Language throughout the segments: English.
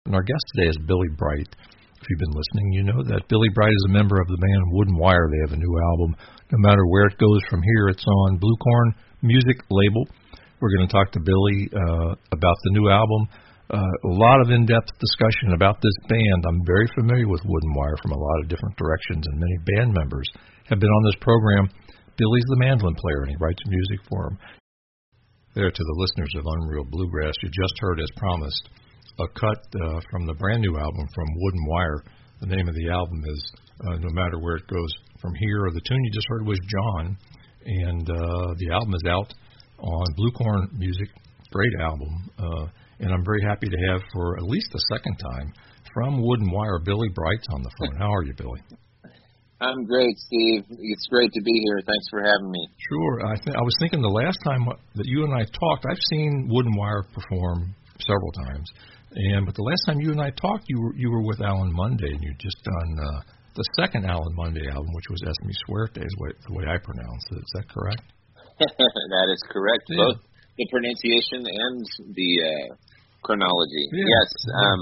And our guest today is Billy Bright. If you've been listening, you know that Billy Bright is a member of the band Wooden Wire. They have a new album. No matter where it goes from here, it's on Bluecorn Music label. We're going to talk to Billy about the new album. A lot of in-depth discussion about this band. I'm very familiar with Wooden Wire from a lot of different directions, and many band members have been on this program. Billy's the mandolin player, and he writes music for them. There, to the listeners of Unreal Bluegrass, you just heard, as promised, a cut from the brand new album from Wooden Wire. The name of the album is No Matter Where It Goes From Here. The tune you just heard was John, and the album is out on Bluecorn Music. Great album, and I'm very happy to have, for at least the second time, from Wooden Wire, Billy Bright's on the phone. How are you, Billy? I'm great, Steve. It's great to be here. Thanks for having me. Sure. I was thinking the last time that you and I talked, I've seen Wooden Wire perform several times, but the last time you and I talked, you were with Alan Monday, and you'd just done the second Alan Monday album, which was Es Mi Suerte, the way I pronounce it. Is that correct? That is correct. Yeah. Both the pronunciation and the chronology. Yeah. Yes.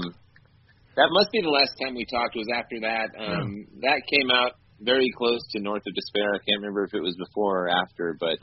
That must be the last time we talked. Was after that. That came out very close to North of Despair. I can't remember if it was before or after, but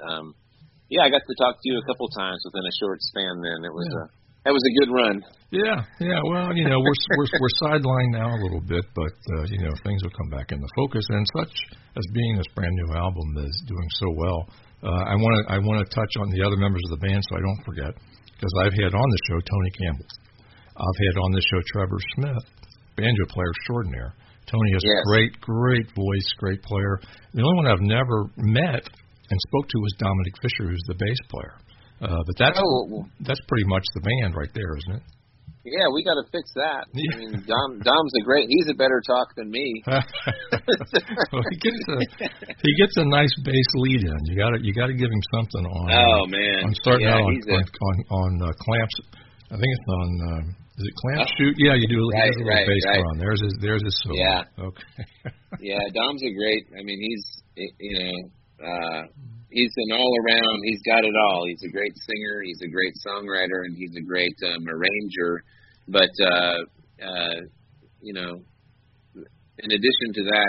I got to talk to you a couple times within a short span. Then it was that was a good run. Yeah. Well, we're sidelined now a little bit, but things will come back into focus. And such as being this brand new album is doing so well, I want to touch on the other members of the band so I don't forget, because I've had on the show Tony Campbell. I've had on the show Trevor Smith, banjo player extraordinaire. Tony has a great voice, great player. The only one I've never met and spoke to was Dominic Fisher, who's the bass player. But that's pretty much the band right there, isn't it? Yeah, we got to fix that. Yeah. I mean, Dom's he's a better talk than me. Well, he gets a nice bass lead in. You got to give him something on. Oh man, on starting out on clamps. I think it's on. Is it clamp shoot? Yeah, you do a little bass on. There's his solo. Yeah. Okay. Yeah, Dom's a great. I mean, he's he's an all-around. He's got it all. He's a great singer. He's a great songwriter, and he's a great arranger. But in addition to that,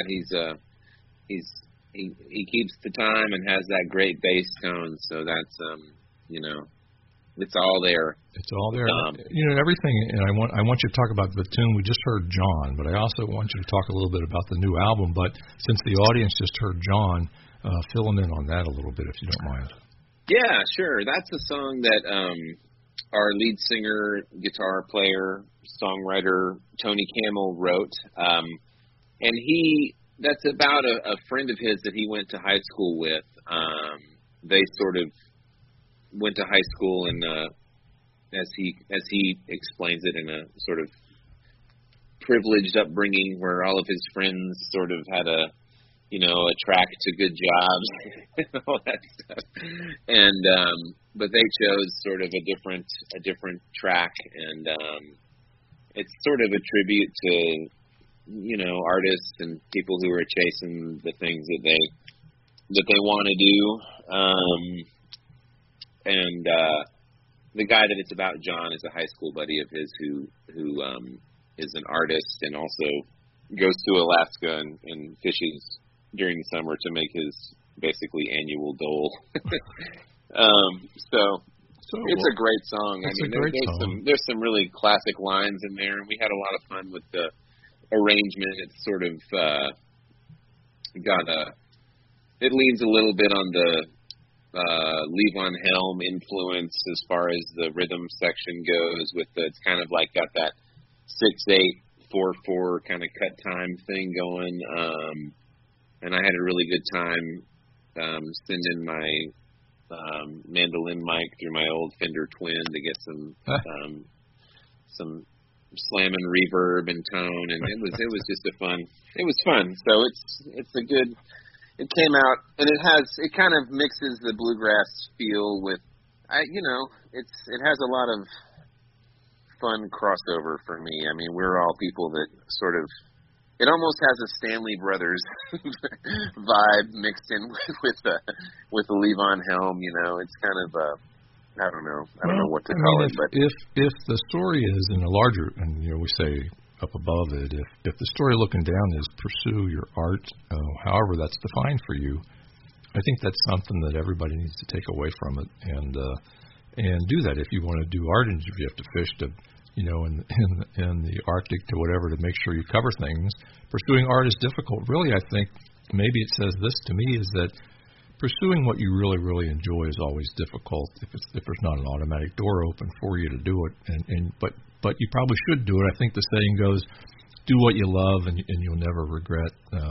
he keeps the time and has that great bass tone. So that's it's all there. It's all there. Everything. And I want you to talk about the tune we just heard, John. But I also want you to talk a little bit about the new album. But since the audience just heard John, fill them in on that a little bit, if you don't mind. Yeah, sure. That's a song that our lead singer, guitar player, songwriter Tony Campbell wrote, and that's about a friend of his that he went to high school with. They sort of went to high school, and as he explains it, in a sort of privileged upbringing where all of his friends sort of had a track to good jobs and all that stuff. And but they chose sort of a different track, and it's sort of a tribute to artists and people who are chasing the things that they want to do. And the guy that it's about, John, is a high school buddy of his who is an artist and also goes to Alaska and fishes during the summer to make his basically annual dole. So it's a great song. There's some really classic lines in there, and we had a lot of fun with the arrangement. It's sort of it leans a little bit on the Levon Helm influence as far as the rhythm section goes. It's kind of like got that 6/8/4/4 kind of cut time thing going. And I had a really good time sending my mandolin mic through my old Fender Twin to get some slamming reverb and tone, and it was just fun. So it's a good. It came out, and it kind of mixes the bluegrass feel with, it has a lot of fun crossover for me. I mean, we're all people that sort of. It almost has a Stanley Brothers vibe mixed in with the Levon Helm. It's kind of I don't know what to call it, but if the story is in a larger, and we say up above it, if the story looking down is pursue your art, however that's defined for you, I think that's something that everybody needs to take away from it and do that. If you want to do art, and if you have to fish to, in the Arctic to whatever to make sure you cover things, pursuing art is difficult. Really, I think maybe it says this to me is that pursuing what you really, really enjoy is always difficult if there's not an automatic door open for you to do it. But you probably should do it. I think the saying goes, do what you love and you'll never regret.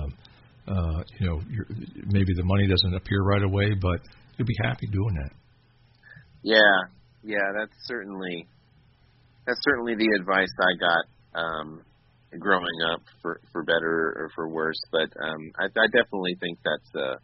Maybe the money doesn't appear right away, but you'll be happy doing that. Yeah, that's certainly the advice I got growing up, for better or for worse. But I definitely think that's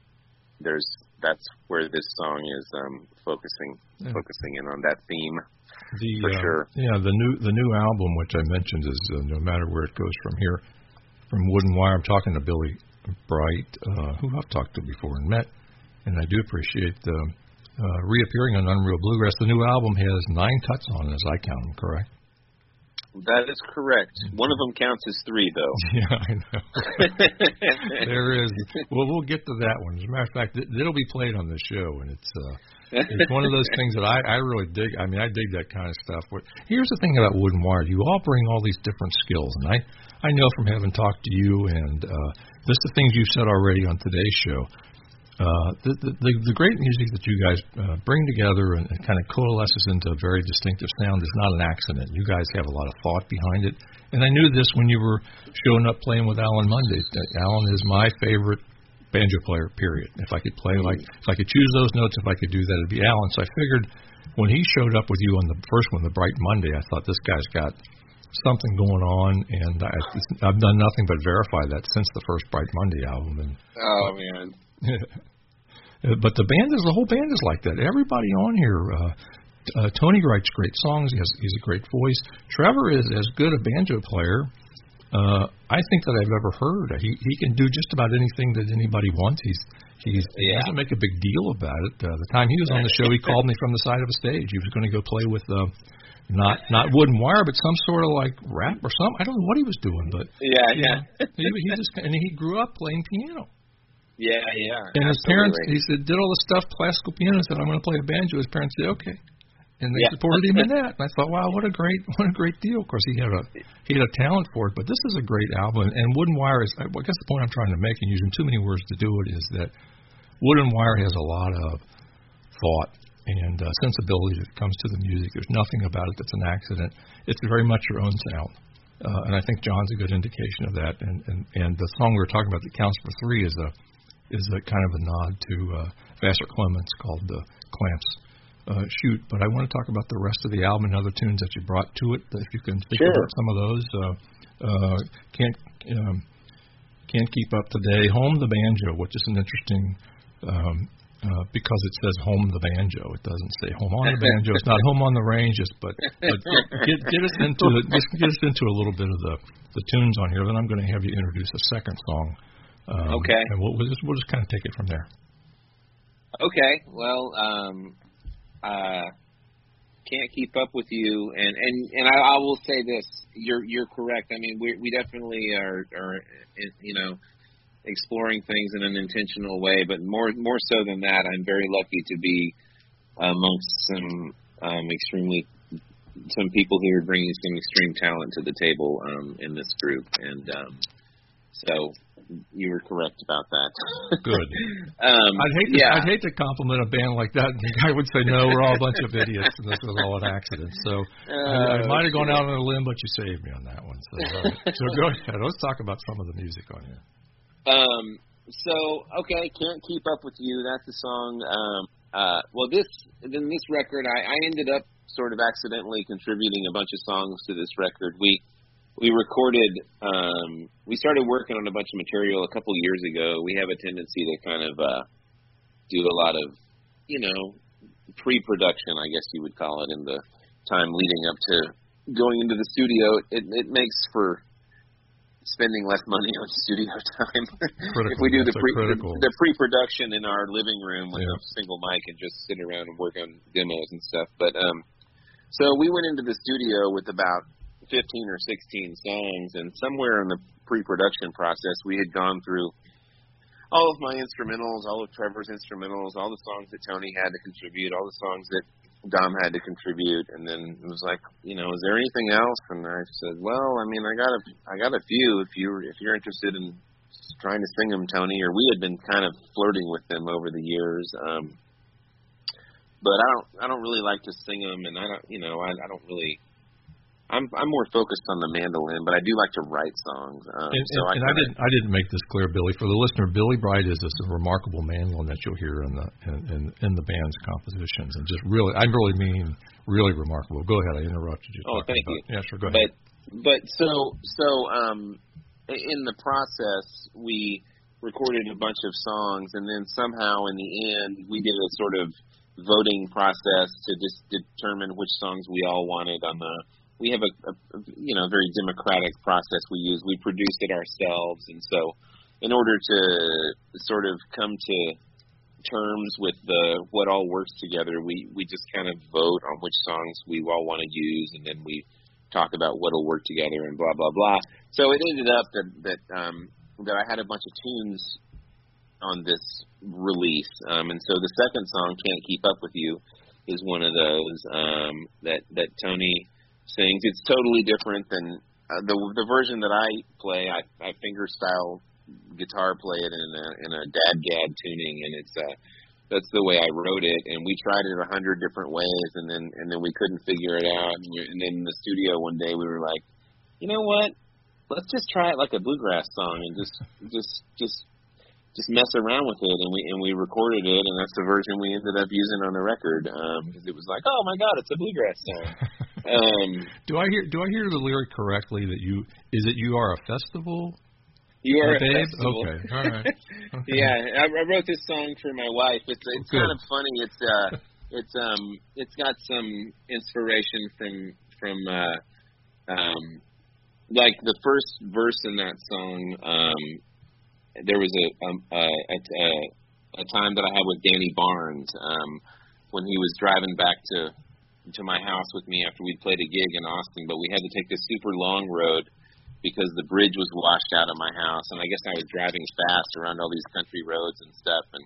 where this song is focusing in on that theme. For sure. Yeah, the new album, which I mentioned, is No Matter Where It Goes From Here, from Wooden Wire. I'm talking to Billy Bright, who I've talked to before and met, and I do appreciate reappearing on Unreal Bluegrass. The new album has 9 cuts on it, as I count them, correct? That is correct. One of them counts as 3, though. Yeah, I know. There is. Well, we'll get to that one. As a matter of fact, it'll be played on this show, and it's one of those things that I really dig. I mean, I dig that kind of stuff. But here's the thing about Wooden Wire. You all bring all these different skills, and I know from having talked to you and just the things you've said already on today's show, the great music that you guys bring together and kind of coalesces into a very distinctive sound is not an accident. You guys have a lot of thought behind it. And I knew this when you were showing up playing with Alan Monday. Alan is my favorite banjo player, period. If I could play if I could choose those notes, if I could do that, it'd be Alan. So I figured when he showed up with you on the first one, the Bright Monday, I thought this guy's got something going on, and I've done nothing but verify that since the first Bright Monday album. And man. But the whole band is like that. Everybody on here, Tony writes great songs. He's a great voice. Trevor is as good a banjo player I think that I've ever heard. He can do just about anything that anybody wants. He doesn't make a big deal about it. The time he was on the show, he called me from the side of a stage. He was going to go play with not Wooden Wire, but some sort of like rap or something. I don't know what he was doing, but he grew up playing piano. Yeah. And his parents, he said, did all the stuff classical piano. Said, I'm going to play the banjo. His parents said, okay. And they supported him in that. And I thought, wow, what a great deal. Of course, he had a talent for it. But this is a great album. And Wooden Wire is, I guess the point I'm trying to make, and using too many words to do it, is that Wooden Wire has a lot of thought and sensibility that comes to the music. There's nothing about it that's an accident. It's very much your own sound. And I think John's a good indication of that. And the song we were talking about that counts for three is a kind of a nod to Vassar Clements called Clamps. Shoot, but I want to talk about the rest of the album and other tunes that you brought to it. If you can think about some of those, can't keep up today. Home the Banjo, which is an interesting because it says home the banjo. It doesn't say home on the banjo. It's not home on the ranges, but get us into a little bit of the tunes on here. Then I'm going to have you introduce a second song. Okay. And we'll just kind of take it from there. Okay. Well. Can't keep up with you, and I will say this: you're correct. I mean, we definitely are exploring things in an intentional way, but more so than that, I'm very lucky to be amongst some people here bringing some extreme talent to the table in this group, and so. You were correct about that. Good. I'd hate to compliment a band like that. The guy would say, "No, we're all a bunch of idiots, and this was all an accident." So I might have gone out on a limb, but you saved me on that one. So go ahead. Let's talk about some of the music on here. Can't keep up with you. That's a song. This record, I ended up sort of accidentally contributing a bunch of songs to this record. We recorded, we started working on a bunch of material a couple years ago. We have a tendency to kind of do a lot of, pre-production, I guess you would call it, in the time leading up to going into the studio. It makes for spending less money on studio time. Critical. If we do the critical. pre-production in our living room with Yeah. a single mic and just sit around and work on demos and stuff. But so we went into the studio with about 15 or 16 songs, and somewhere in the pre-production process, we had gone through all of my instrumentals, all of Trevor's instrumentals, all the songs that Tony had to contribute, all the songs that Dom had to contribute, and then it was like, is there anything else? And I said, well, I mean, I got a few. If you're interested in trying to sing them, Tony, or we had been kind of flirting with them over the years. But I don't really like to sing them, and I don't really. I'm more focused on the mandolin, but I do like to write songs. I didn't make this clear, Billy. For the listener, Billy Bright is this remarkable mandolin that you'll hear in the band's compositions, and just really, I really mean really remarkable. Go ahead, I interrupted you. Oh, thank you. Yeah, sure, go ahead. But so in the process, we recorded a bunch of songs, and then somehow in the end, we did a sort of voting process to just determine which songs we all wanted on the. We have a very democratic process we use. We produce it ourselves, and so in order to sort of come to terms with what all works together, we just kind of vote on which songs we all want to use, and then we talk about what'll work together and blah blah blah. So it ended up that I had a bunch of tunes on this release, and so the second song, "Can't Keep Up with You," is one of those that Tony sings. It's totally different than the version that I play. I finger style guitar play it in a dadgad tuning, and that's the way I wrote it. And we tried it 100 different ways, and then we couldn't figure it out. And then in the studio one day we were like, you know what? Let's just try it like a bluegrass song and just mess around with it, and we recorded it, and that's the version we ended up using on the record, because it was like, oh my God, it's a bluegrass song. Do I hear the lyric correctly that you are a festival? You are a babe? festival. Okay, all right. Okay. Yeah, I wrote this song for my wife. It's kind of funny. It's got some inspiration from like the first verse in that song. There was a time that I had with Danny Barnes when he was driving back to my house with me after we'd played a gig in Austin, but we had to take this super long road because the bridge was washed out of my house, and I guess I was driving fast around all these country roads and stuff, and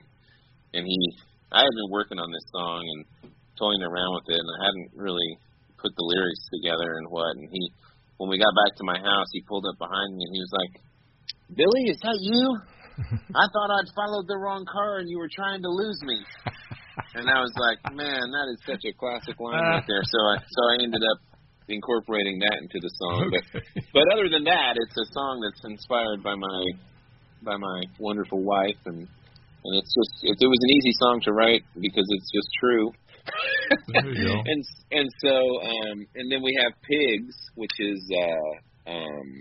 I had been working on this song and toying around with it, and I hadn't really put the lyrics together and when we got back to my house, he pulled up behind me and he was like, "Billy, is that you? I thought I'd followed the wrong car and you were trying to lose me." And I was like, man, that is such a classic line right there. So I ended up incorporating that into the song. Okay. But other than that, it's a song that's inspired by my wonderful wife, and it's just it was an easy song to write because it's just true. There you go. and so and then we have Pigs, which is a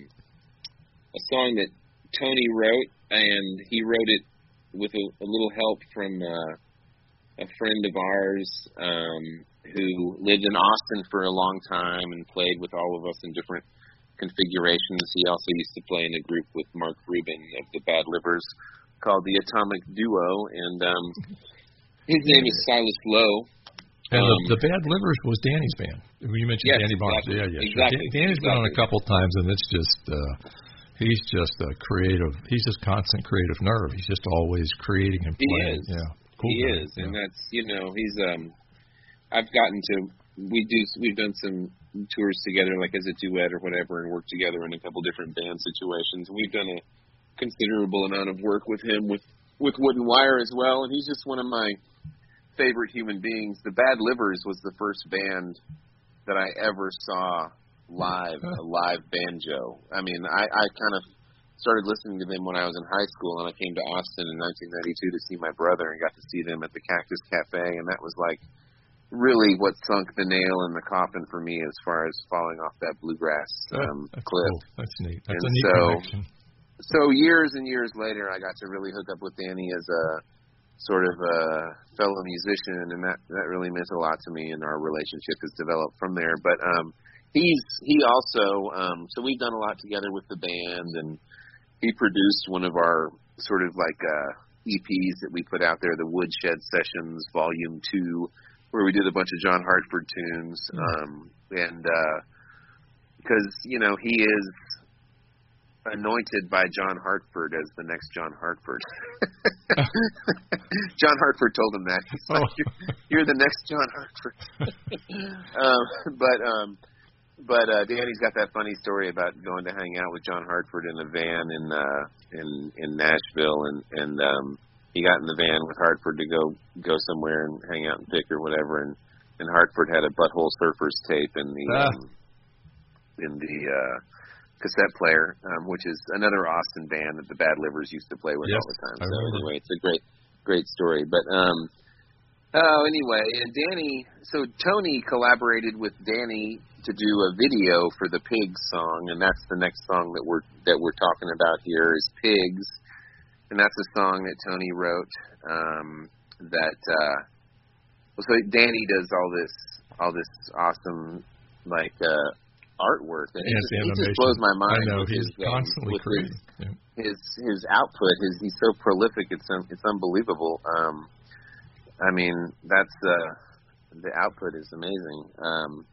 song that Tony wrote, and he wrote it with a little help from a friend of ours who lived in Austin for a long time and played with all of us in different configurations. He also used to play in a group with Mark Rubin of the Bad Livers called the Atomic Duo, and his name is Silas Lowe. And the Bad Livers was Danny's band. You mentioned Danny Barnes. Exactly. Yeah. Exactly. Danny's been on a couple times, and it's just he's just a creative. He's just constant creative nerve. He's just always creating and playing. He is. Yeah. Cool he guy. is, and that's he's. I've gotten to we've done some tours together, like as a duet or whatever, and worked together in a couple different band situations. We've done a considerable amount of work with him with Wooden Wire as well, and he's just one of my favorite human beings. The Bad Livers was the first band that I ever saw live, a live banjo. I mean, I kind of started listening to them when I was in high school, and I came to Austin in 1992 to see my brother and got to see them at the Cactus Cafe, and that was like really what sunk the nail in the coffin for me as far as falling off that bluegrass that's cliff. Cool. That's neat. That's and a neat connection. So years and years later, I got to really hook up with Danny as a sort of a fellow musician, and that really meant a lot to me, and our relationship has developed from there. But he also so we've done a lot together with the band, and he produced one of our sort of like EPs that we put out there, the Woodshed Sessions Volume 2, where we did a bunch of John Hartford tunes, and because he is anointed by John Hartford as the next John Hartford. John Hartford told him that. He's like, you're the next John Hartford. But Danny's got that funny story about going to hang out with John Hartford in a van in Nashville, and he got in the van with Hartford to go somewhere and hang out and pick or whatever, and Hartford had a Butthole Surfers tape in the cassette player, which is another Austin band that the Bad Livers used to play with all the time. So anyway, it's a great story. But anyway, and Tony collaborated with Danny to do a video for the Pigs song, and that's the next song that we're talking about here is Pigs, and that's a song that Tony wrote. So Danny does all this awesome artwork, and it just blows my mind. I know, he's constantly creating. His output, he's so prolific, it's unbelievable. I mean, that's the output is amazing.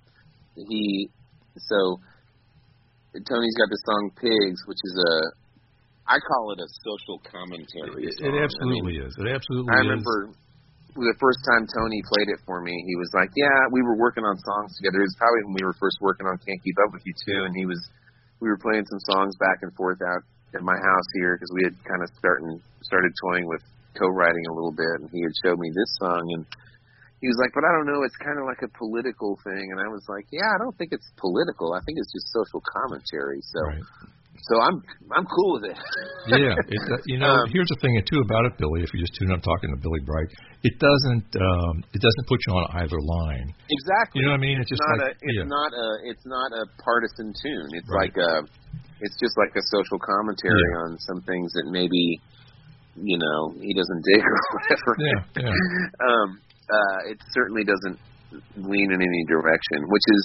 Tony's got the song Pigs, which is I call it a social commentary song. It absolutely is. It absolutely is. I remember the first time Tony played it for me, he was like, yeah, we were working on songs together. It was probably when we were first working on Can't Keep Up With You too, and we were playing some songs back and forth out at my house here, because we had kind of started toying with co-writing a little bit, and he had showed me this song, and he was like, but I don't know, it's kind of like a political thing. And I was like, yeah, I don't think it's political. I think it's just social commentary. So right. So I'm cool with it. Yeah. Here's the thing, too, about it, Billy, if you just tune up talking to Billy Bright, it doesn't put you on either line. Exactly. You know what I mean? It's just it's not a partisan tune. It's right. It's just like a social commentary on some things that maybe, he doesn't dig or whatever. Yeah. It certainly doesn't lean in any direction, which is,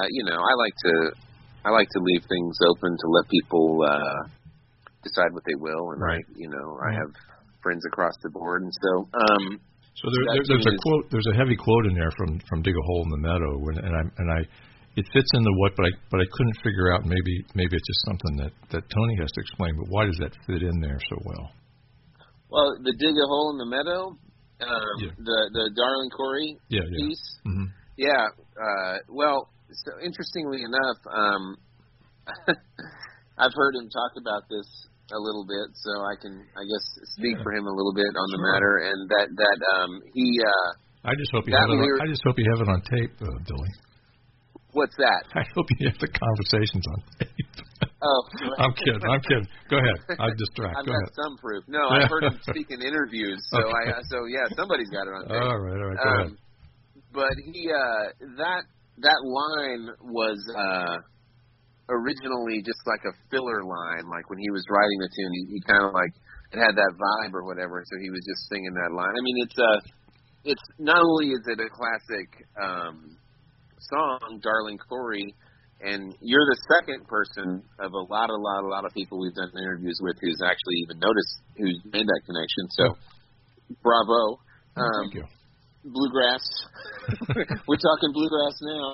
I like to leave things open to let people decide what they will, and right. I have friends across the board, and so. There's a heavy quote in there from Dig a Hole in the Meadow, it fits into but I couldn't figure out. Maybe it's just something that Tony has to explain. But why does that fit in there so well? Well, the Dig a Hole in the Meadow. The Darling Corey piece. Mm-hmm. Yeah. Well, so interestingly enough, I've heard him talk about this a little bit, so I can, I guess, speak for him a little bit on the matter. And that he. I just hope you have it on tape, Billy. What's that? I hope you have the conversations on tape. Oh, I'm kidding. Go ahead. I'll distract. I've got some proof. No, I've heard him speak in interviews. So okay. Somebody's got it on tape. All right. Go ahead. But he that line was originally just like a filler line. Like when he was writing the tune, he kind of like it had that vibe or whatever. So he was just singing that line. I mean, it's not only is it a classic song, Darling Corey. And you're the second person of a lot of people we've done interviews with who's actually even noticed, who's made that connection. So, bravo. Thank you. Bluegrass. We're talking bluegrass now.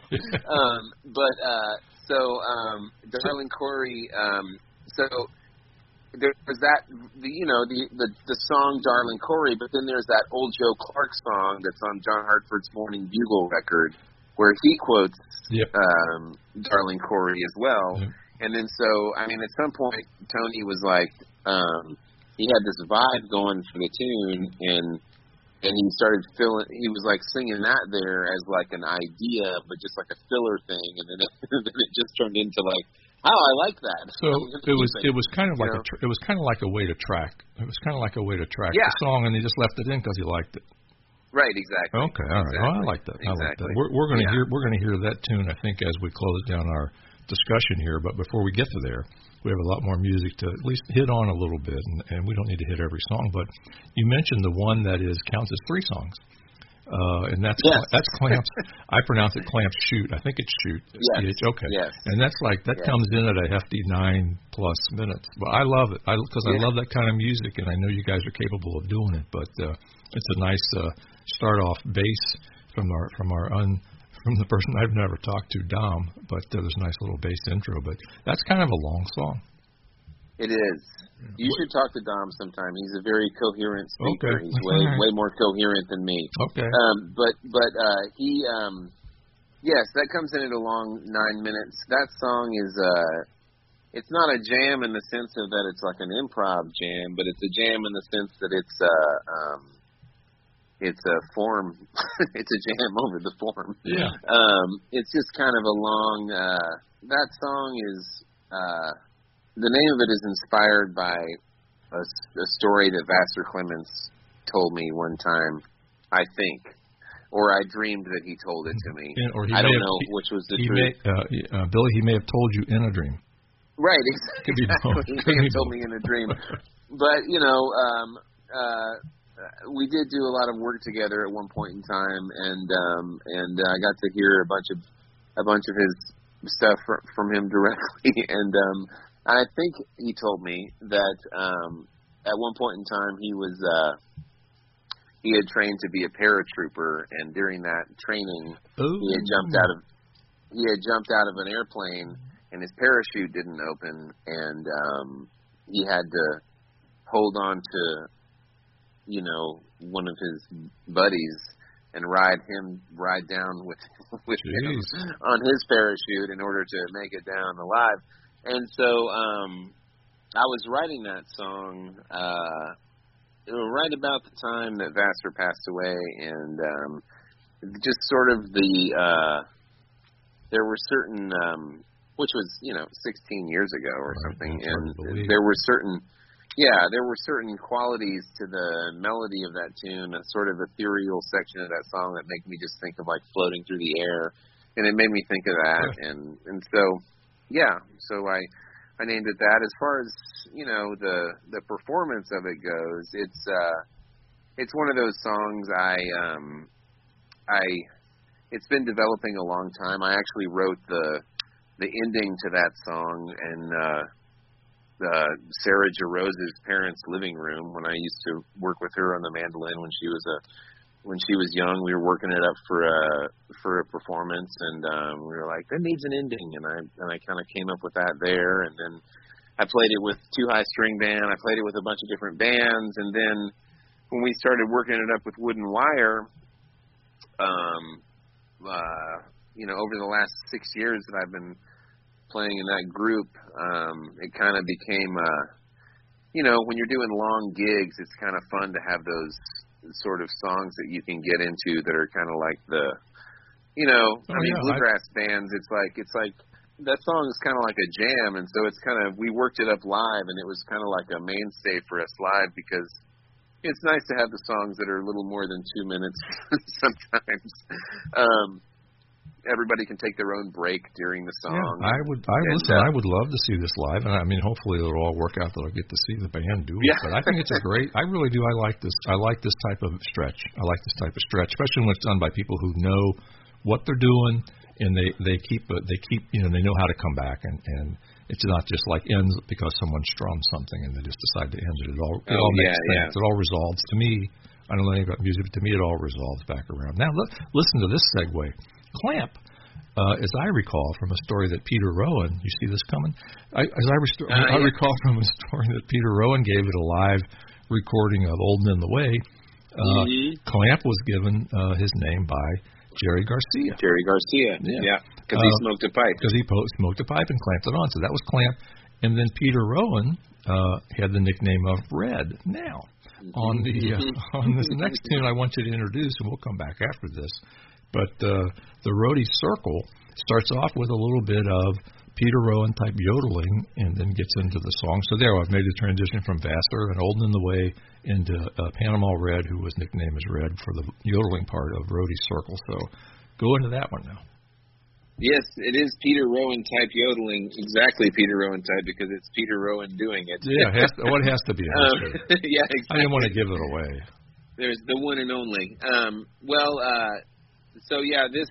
Darling Corey. So there's that, the song Darling Corey, but then there's that old Joe Clark song that's on John Hartford's Morning Bugle record, where he quotes Darling Corey as well. Yep. And then at some point, Tony was like, he had this vibe going for the tune, and he started he was like singing that there as like an idea, but just like a filler thing, and then it just turned into like, oh, I like that. So it was kind of like a way to track. It was kind of like a way to track the song, and he just left it in because he liked it. Right, exactly. Okay, all right. Well, I like that. Exactly. I like that. We're going to hear that tune, I think, as we close down our discussion here. But before we get to there, we have a lot more music to at least hit on a little bit, and we don't need to hit every song. But you mentioned the one that counts as 3 songs, And that's Clamps. I pronounce it Clamps Shoot. I think it's Shoot. Yes. Okay. Yes. And that's comes in at a hefty 9+ minutes. But I love it because I love that kind of music, and I know you guys are capable of doing it. But it's a nice start off bass from the person I've never talked to, Dom. But there's a nice little bass intro. But that's kind of a long song. It is. You should talk to Dom sometime. He's a very coherent speaker. Okay. He's way more coherent than me. Okay. But he yes, that comes in at a long 9 minutes. That song is it's not a jam in the sense of that it's like an improv jam, but it's a jam in the sense that it's a form. It's a jam over the form. Yeah. It's just kind of a long. That song is. The name of it is inspired by a story that Vassar Clements told me one time, I think, or I dreamed that he told it to me. I don't know which was the truth. Billy, he may have told you in a dream. Right, exactly. He may have told me in a dream. But we did do a lot of work together at one point in time, and I got to hear a bunch of his stuff from him directly, and I think he told me that at one point in time he had trained to be a paratrooper, and during that training he had jumped out of an airplane, and his parachute didn't open, and he had to hold on to one of his buddies and ride down with him on his parachute in order to make it down alive. And so I was writing that song right about the time that Vassar passed away, and just sort of there were certain, which was 16 years ago or something, and there were certain qualities to the melody of that tune, a sort of ethereal section of that song that make me just think of like floating through the air, and it made me think of that, and so. Yeah, so I named it that. As far as the performance of it goes, it's one of those songs it's been developing a long time. I actually wrote the ending to that song in Sarah Jarose's parents' living room when I used to work with her on the mandolin when she was young. We were working it up for a performance, and we were like, that needs an ending, and I kind of came up with that there, and then I played it with Two High String Band. I played it with a bunch of different bands, and then when we started working it up with Wooden Wire, over the last 6 years that I've been playing in that group, it kind of became, when you're doing long gigs, it's kind of fun to have those sort of songs that you can get into that are kind of like bluegrass bands. It's like that song is kind of like a jam, and so it's kind of, we worked it up live, and it was kind of like a mainstay for us live because it's nice to have the songs that are a little more than 2 minutes sometimes. Everybody can take their own break during the song. Yeah, I would love to see this live, and I mean, hopefully it'll all work out that I'll get to see the band do it. Yeah. But I think it's I really do. I like this. I like this type of stretch. Especially when it's done by people who know what they're doing, and they keep they know how to come back, and it's not just like ends because someone strums something and they just decide to end it. It all makes sense. It all resolves. To me, I don't know anything about music, but to me it all resolves back around. Now listen to this segue. Clamp, as I recall from a story that Peter Rowan, you see this coming? I recall from a story that Peter Rowan gave at a live recording of Old Men the Way. Clamp was given his name by Jerry Garcia. Yeah. Because he smoked a pipe. Because he smoked a pipe and clamped it on, so that was Clamp. And then Peter Rowan had the nickname of Red. Now, on this next tune I want you to introduce, and we'll come back after this, but the Roadie Circle starts off with a little bit of Peter Rowan type yodeling and then gets into the song. So there, I've made the transition from Vassar and Old in the Way into Panama Red, who was nicknamed as Red for the yodeling part of Roadie Circle. So go into that one now. Yes, it is Peter Rowan type yodeling, exactly Peter Rowan type, because it's Peter Rowan doing it. Yeah, it has to be. Yeah, exactly. I didn't want to give it away. There's the one and only. So yeah, this,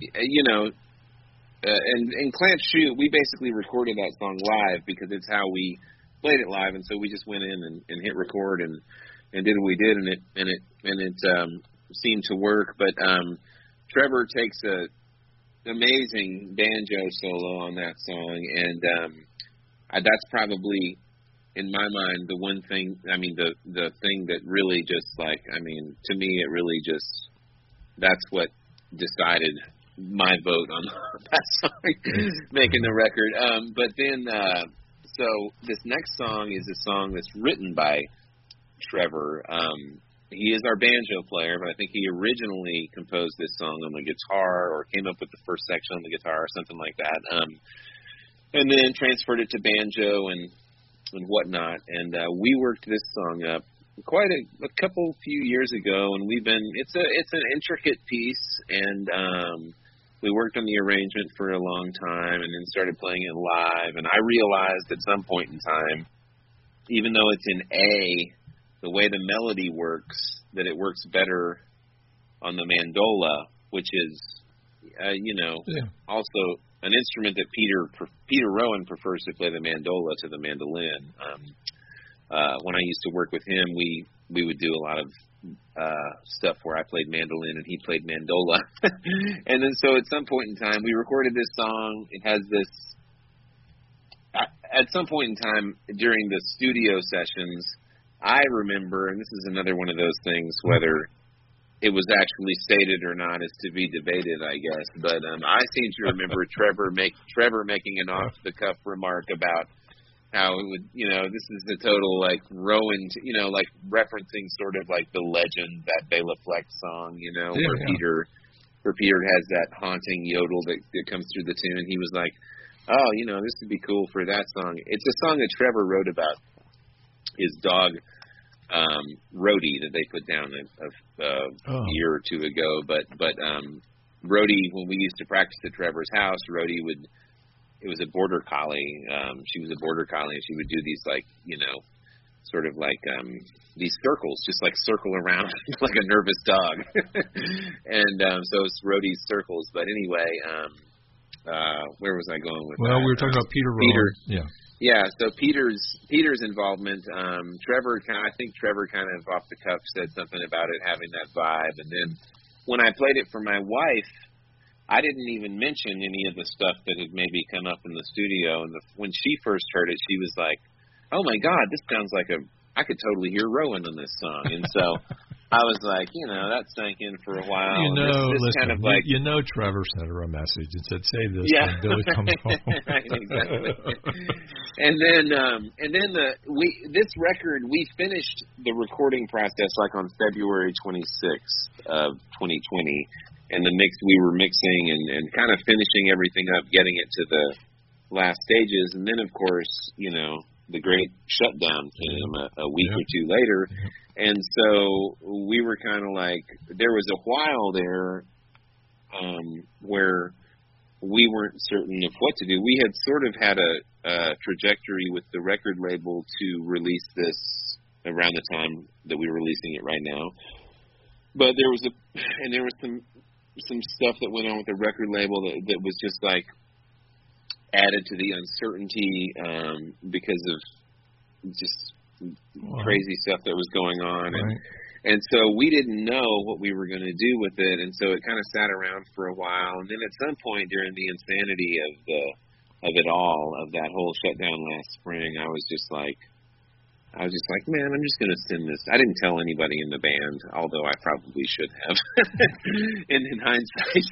and Clamp Shoot, we basically recorded that song live because it's how we played it live, and so we just went in and hit record and did what we did, and it seemed to work. But Trevor takes a amazing banjo solo on that song, and that's probably, in my mind, the one thing. I mean, the thing that really just to me, it really just, that's what decided my vote on that song, making the record. But then, so this next song is a song that's written by Trevor. He is our banjo player, but I think he originally composed this song on the guitar, or came up with the first section on the guitar, or something like that. And then transferred it to banjo and whatnot. And we worked this song up quite a few years ago, and it's an intricate piece, and we worked on the arrangement for a long time, and then started playing it live. And I realized at some point in time, even though it's in A, the way the melody works, that it works better on the mandola, which is, also an instrument that Peter Rowan prefers to play the mandola to the mandolin. When I used to work with him, we would do a lot of stuff where I played mandolin and he played mandola. And then so at some point in time, we recorded this song. It has this, at some point in time during the studio sessions, I remember, and this is another one of those things, whether it was actually stated or not is to be debated, I guess. But I seem to remember Trevor making an off-the-cuff remark about how it would, this is the total, Rowan, referencing sort of like the legend, that Bela Fleck song, where Peter has that haunting yodel that comes through the tune. He was like, oh, this would be cool for that song. It's a song that Trevor wrote about his dog, Rhodey, that they put down a year or two ago. But Rhodey, when we used to practice at Trevor's house, Rhodey it was a border collie. She was a border collie, and she would do these sort of these circles, just circle around like a nervous dog. And so it's Rhodey's circles. But anyway, where was I going with that? Well, we were talking about Peter Rowan. Yeah. Yeah, so Peter's involvement, I think Trevor kind of off the cuff said something about it having that vibe. And then when I played it for my wife, I didn't even mention any of the stuff that had maybe come up in the studio. And when she first heard it, she was like, oh my God, this sounds like I could totally hear Rowan on this song. And so I was like, that sank in for a while. Listen, Trevor sent her a message and said, "Say this when Billy comes home." Right, exactly. And then this record, we finished the recording process on February 26th of 2020, and we were mixing and kind of finishing everything up, getting it to the last stages, and then of course, the great shutdown came a week or two later. And so we were kind of there was a while there where we weren't certain of what to do. We had sort of had a trajectory with the record label to release this around the time that we were releasing it right now. But there was some stuff that went on with the record label that was just added to the uncertainty because of just crazy stuff that was going on. Right. And so we didn't know what we were going to do with it, and so it kind of sat around for a while. And then at some point during the insanity of it all, of that whole shutdown last spring, I was just like, man, I'm just going to send this. I didn't tell anybody in the band, although I probably should have. And in hindsight,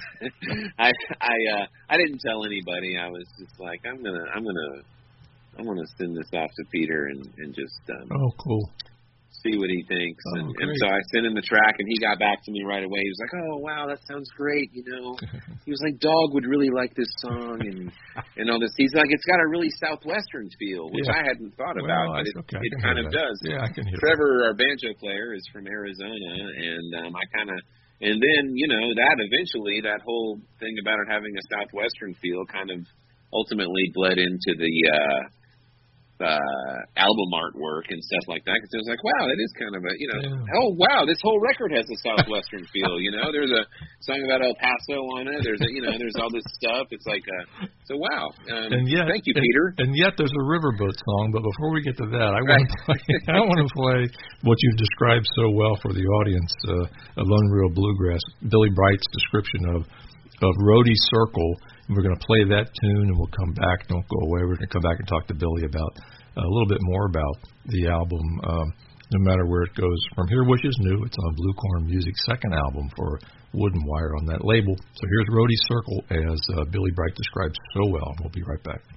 I didn't tell anybody. I was just like, I'm gonna send this off to Peter and just cool. See what he thinks. And so I sent him the track, and he got back to me right away. He was like, oh, wow, that sounds great, He was like, Dog would really like this song, and all this. He's like, it's got a really Southwestern feel, which I hadn't thought about, but it kind of does. Yeah, I can hear Trevor, our banjo player, is from Arizona, and and then, that eventually, that whole thing about it having a Southwestern feel kind of ultimately bled into the album artwork and stuff like that. Because it was like, wow, that is kind of a, oh wow, this whole record has a Southwestern feel. There's a song about El Paso on it. There's there's all this stuff. It's like, so wow. And yet, thank you, Peter. And yet, there's a Riverboat song. But before we get to that, I want to play what you've described so well for the audience of Unreal Bluegrass. Billy Bright's description of Roadie Circle. And we're going to play that tune, and we'll come back. Don't go away. We're going to come back and talk to Billy about a little bit more about the album, No Matter Where It Goes From Here, which is new. It's on Blue Corn Music's second album for Wood and Wire on that label. So here's Roadie Circle, as Billy Bright describes so well. We'll be right back.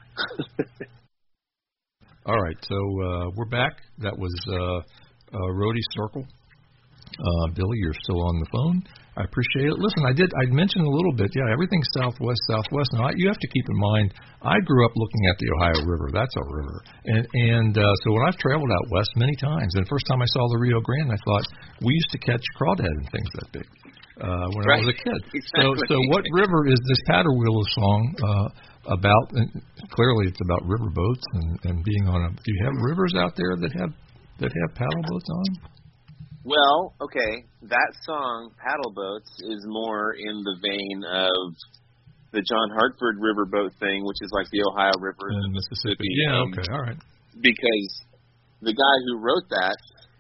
All right, so we're back. That was Roadie Circle. Billy, you're still on the phone. I appreciate it. Listen, I'd mentioned a little bit, everything's Southwest. Now, you have to keep in mind, I grew up looking at the Ohio River. That's a river. And so when I've traveled out west many times, and the first time I saw the Rio Grande, I thought, we used to catch crawdad and things that big when I was a kid. Exactly. So what river is this Paddle Wheel song about? And clearly it's about river boats and being on do you have rivers out there that have paddle boats on? Well, okay, that song, Paddle Boats, is more in the vein of the John Hartford riverboat thing, which is like the Ohio River and Mississippi. Yeah, okay, all right. Because the guy who wrote that,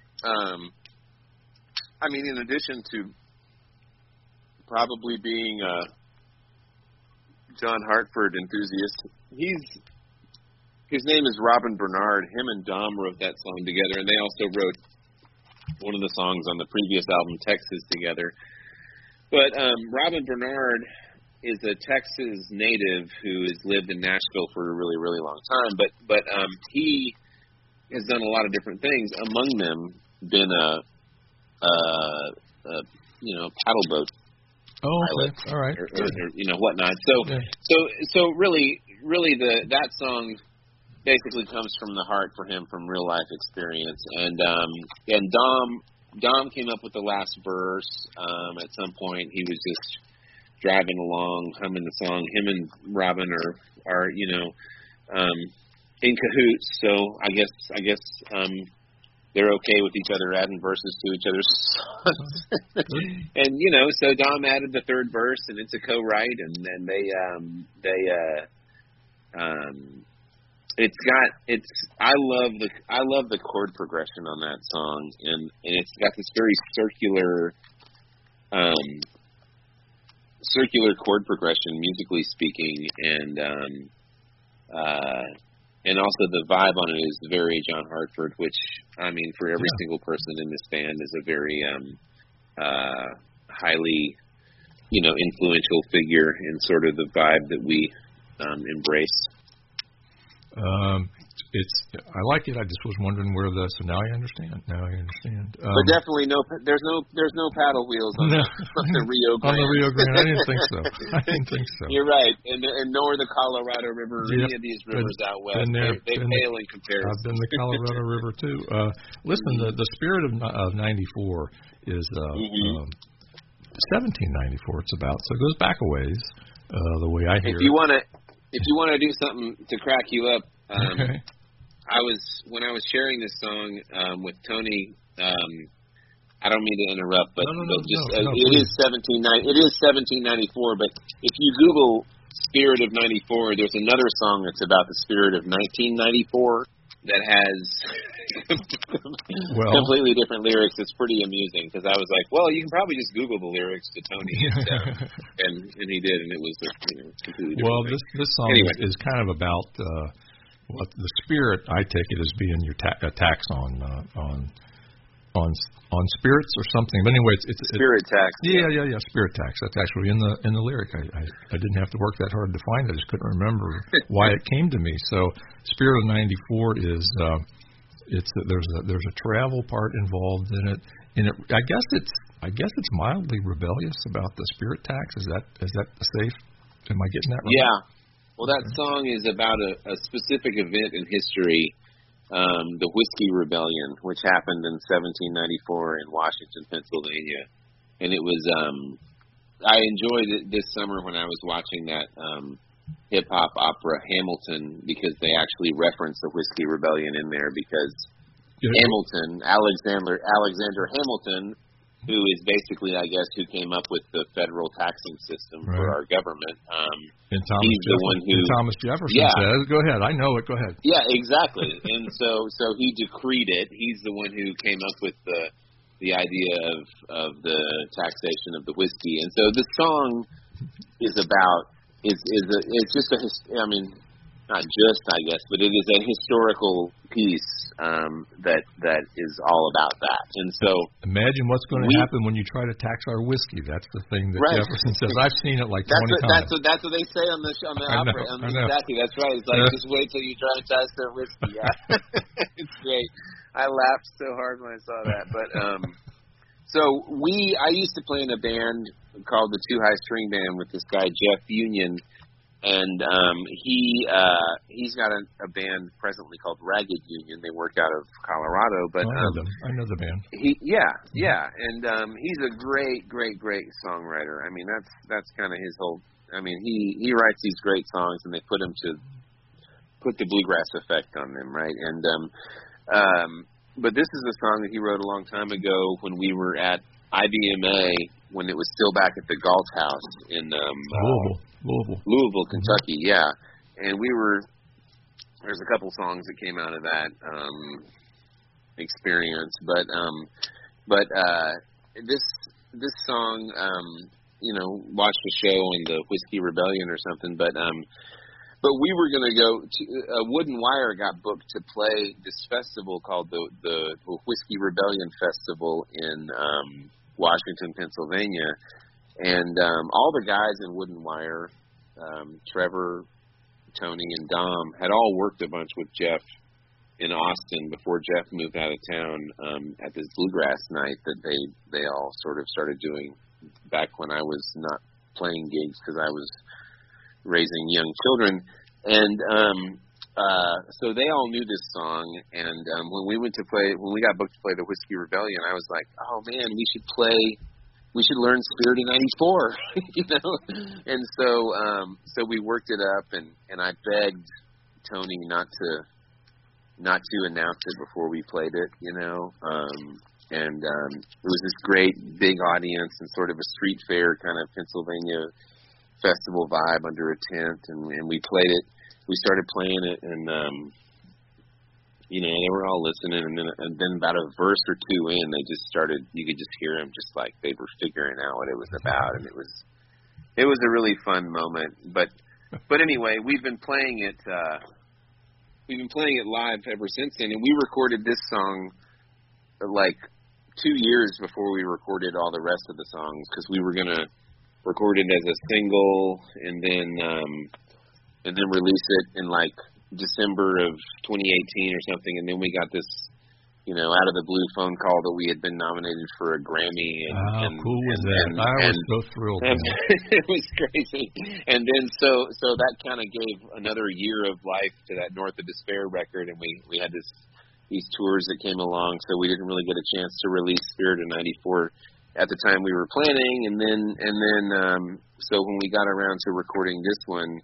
in addition to probably being a John Hartford enthusiast, his name is Robin Bernard. Him and Dom wrote that song together, and they also wrote one of the songs on the previous album, Texas, together. But Robin Bernard is a Texas native who has lived in Nashville for a really, really long time. But he has done a lot of different things. Among them, been a paddle boat pilot, all right, or whatnot. So really that song basically comes from the heart for him, from real life experience. And Dom came up with the last verse. At some point, he was just driving along, humming the song. Him and Robin are in cahoots. So I guess they're okay with each other adding verses to each other's songs. And so Dom added the third verse, and it's a co-write, and then they I love the chord progression on that song, and it's got this very circular chord progression, musically speaking, and also the vibe on it is very John Hartford, which for every single person in this band is a very highly influential figure in sort of the vibe that we embrace. I like it. I just was wondering where so now I understand. But definitely there's no paddle wheels on the Rio Grande. On the Rio Grande, I didn't think so. You're right, and nor the Colorado River, or any of these rivers out west. They pale in comparison. I've been the Colorado River too. Listen, the spirit of '94 is 1794. It's about, so it goes back a ways. The way I hear it. If you want to do something to crack you up, okay. when I was sharing this song with Tony, I don't mean to interrupt, but it is 1794. But if you Google "Spirit of '94," there's another song that's about the spirit of 1994 that has completely different lyrics. It's pretty amusing because I was like, well, you can probably just Google the lyrics to Tony, and he did, and it was completely different. Well, this song is kind of about what the spirit. I take it as being your tax on spirits or something. But anyway, it's spirit tax. Yeah, spirit tax. That's actually in the lyric. I didn't have to work that hard to find it. I just couldn't remember why it came to me. So, Spirit of '94 is there's a travel part involved in it, and I guess it's mildly rebellious about the spirit tax. Is that safe? Am I getting that right? Yeah. Well, that song is about a specific event in history. The Whiskey Rebellion, which happened in 1794 in Washington, Pennsylvania. And it was, I enjoyed it this summer when I was watching that hip hop opera Hamilton, because they actually reference the Whiskey Rebellion in there, because Hamilton, Alexander Hamilton, who is basically, I guess, who came up with the federal taxing system for our government. And he's the one who Thomas Jefferson says, "Go ahead, I know it. Go ahead." Yeah, exactly. And so he decreed it. He's the one who came up with the idea of the taxation of the whiskey. And so the song is about it's just I mean, not just, I guess, but it is a historical piece that is all about that. And so imagine what's going to happen when you try to tax our whiskey. That's the thing that Jefferson says. I've seen it like 20 times. That's what they say on the opera. Exactly, that's right. It's like, just wait till you try to tax their whiskey. Yeah. It's great. I laughed so hard when I saw that. But I used to play in a band called the Two High String Band with this guy Jeff Union. And he's got a band presently called Ragged Union. They work out of Colorado, but I know the band. And he's a great songwriter. I mean, that's kind of his whole. I mean, he writes these great songs, and they put the bluegrass effect on them, right? And but this is a song that he wrote a long time ago when we were at IBMA, when it was still back at the Galt House in Louisville, Kentucky, yeah. And there's a couple songs that came out of that experience, but this song, watch the show on the Whiskey Rebellion or something, but we were going to go to Wooden Wire got booked to play this festival called the Whiskey Rebellion Festival in Washington, Pennsylvania. And all the guys in Wooden Wire, Trevor, Tony, and Dom, had all worked a bunch with Jeff in Austin before Jeff moved out of town at this bluegrass night that they all sort of started doing back when I was not playing gigs because I was raising young children. And so they all knew this song. And when we got booked to play the Whiskey Rebellion, I was like, oh man, we should learn Spirit in '94, And so we worked it up, and I begged Tony not to announce it before we played it, And it was this great big audience and sort of a street fair kind of Pennsylvania festival vibe under a tent, and we played it. We started playing it, and they were all listening, and then about a verse or two in, they just started. You could just hear them, just like they were figuring out what it was about, and it was a really fun moment. But anyway, we've been playing it live ever since then, and we recorded this song like 2 years before we recorded all the rest of the songs, because we were gonna record it as a single, and then release it in like December of 2018 or something, and then we got this, out of the blue phone call that we had been nominated for a Grammy. How cool was that? I was so thrilled. It was crazy. And then so that kind of gave another year of life to that North of Despair record, and we had these tours that came along, so we didn't really get a chance to release Spirit in '94 at the time we were planning, and then so when we got around to recording this one,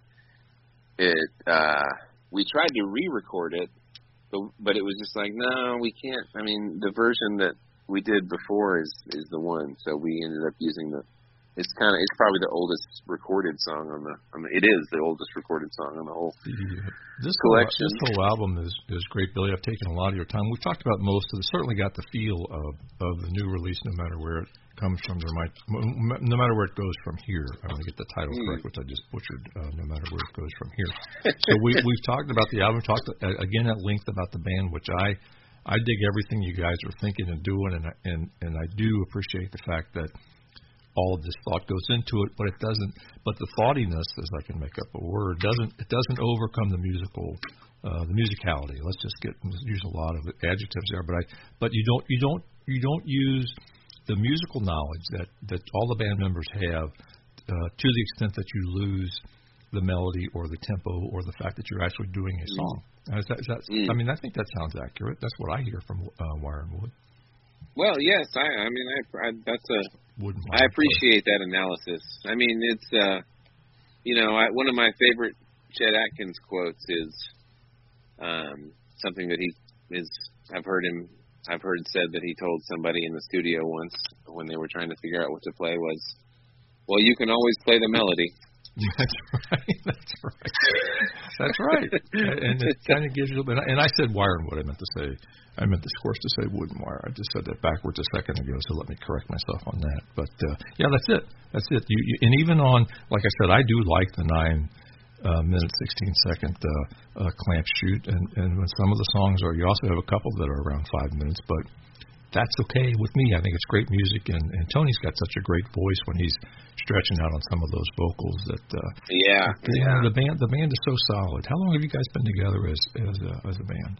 we tried to re-record it, but it was just like, no, we can't. I mean, the version that we did before is the one. So we ended up using it's probably the oldest recorded song it is the oldest recorded song on the whole collection. This whole album is great, Billy. I've taken a lot of your time. We've talked about most of it. Certainly got the feel of the new release, no matter where it comes from. No matter where it goes from here. I want to get the title correct, which I just butchered. No matter where it goes from here. So we've talked about the album. Talked again at length about the band, which I dig everything you guys are thinking and doing, and I do appreciate the fact that all of this thought goes into it, but it doesn't. But the thoughtiness, as I can make up a word, doesn't overcome the musicality. Let's just use a lot of adjectives there, but you don't use the musical knowledge that all the band members have to the extent that you lose the melody or the tempo or the fact that you're actually doing a song. I mean, I think that sounds accurate. That's what I hear from Wire and Wood. Well, yes, I appreciate that analysis. I mean, one of my favorite Chet Atkins quotes is something that I've heard said that he told somebody in the studio once when they were trying to figure out what to play was, well, you can always play the melody. That's right. That's right. And it kind of gives you a little bit. And I said wire and wood. I meant of course, to say wood and wire. I just said that backwards a second ago, so let me correct myself on that. But yeah, that's it. That's it. You and even on, like I said, I do like the 9-minute 16-second clamp shoot, and when some of the songs are, you also have a couple that are around 5 minutes, but that's okay with me. I think it's great music, and Tony's got such a great voice when he's stretching out on some of those vocals that the band is so solid. How long have you guys been together as a band?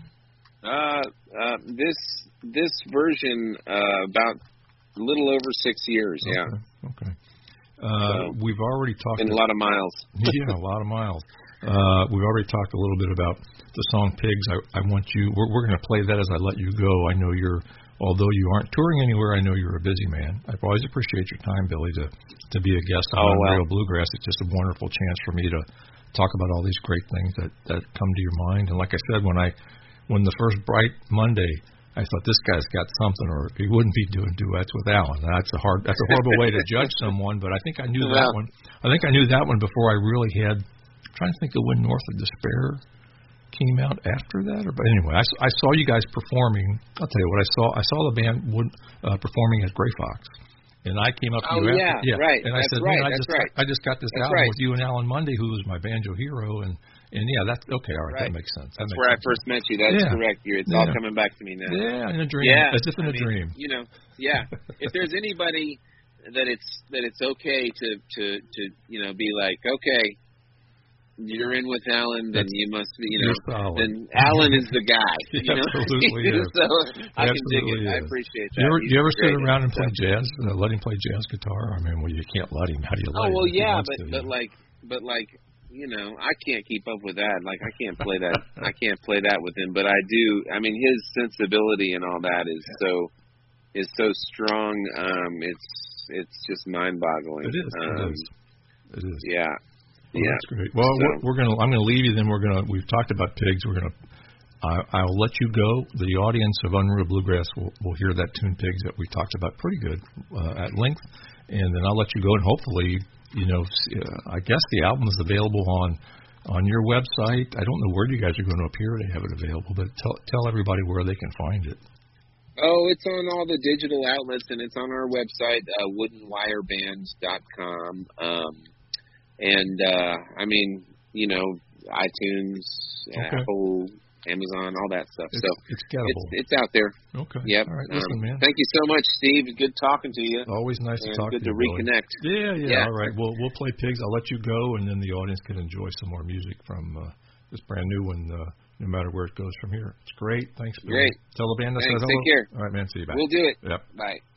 This version about a little over 6 years. Okay. Yeah. Okay. We've already talked. In a lot of miles. Yeah, a lot of miles. We've already talked a little bit about the song Pigs. I want you. We're going to play that as I let you go. I know although you aren't touring anywhere, I know you're a busy man. I always appreciate your time, Billy, to be a guest on Real Bluegrass. It's just a wonderful chance for me to talk about all these great things that come to your mind. And like I said, when the first Bright Monday, I thought this guy's got something, or he wouldn't be doing duets with Alan. That's a horrible way to judge someone, but I think I knew that one. I think I knew that one before I really had. I'm trying to think of when North of Despair came out after that, but anyway, I saw you guys performing. I'll tell you what I saw the band performing at Gray Fox, and I came up to you after. Yeah, right. And I said, right. Man, I just got this album with you and Alan Monday, who was my banjo hero, and yeah, that's okay. All right, that makes sense. That's where I first met you. That's correct. It's all coming back to me now. Yeah, in a dream. Yeah, as if in a dream. If there's anybody that it's okay to be like, okay, you're in with Alan, then you must be, then Alan is the guy. Absolutely. So I can dig it. I appreciate that. You ever sit around and play jazz? Let him play jazz guitar? I mean, well, you can't let him. How do you let him? Oh well, yeah, but I can't keep up with that. Like, I can't play that. I can't play that with him. But I do. I mean, his sensibility and all that is so strong. It's just mind-boggling. It is. Yeah. Well, that's great. Well, I'm gonna leave you. Then we've talked about Pigs. I'll let you go. The audience of Unreal Bluegrass will hear that tune Pigs that we talked about pretty good at length, and then I'll let you go. And hopefully, I guess the album is available on your website. I don't know where you guys are going to appear to have it available, but tell everybody where they can find it. Oh, it's on all the digital outlets, and it's on our website, woodenwireband.com. And I mean, iTunes, Apple, Amazon, all that stuff. It's gettable. It's out there. Okay. Yep. All right. Listen, man. Thank you so much, Steve. Good talking to you. Always nice to talk to you. Good to reconnect. Yeah. All right. We'll play Pigs. I'll let you go, and then the audience can enjoy some more music from this brand new one. No matter where it goes from here. It's great. Thanks, Billy. Great. Tell the band I said hello. Take care. All right, man. See you back. We'll do it. Yep. Bye.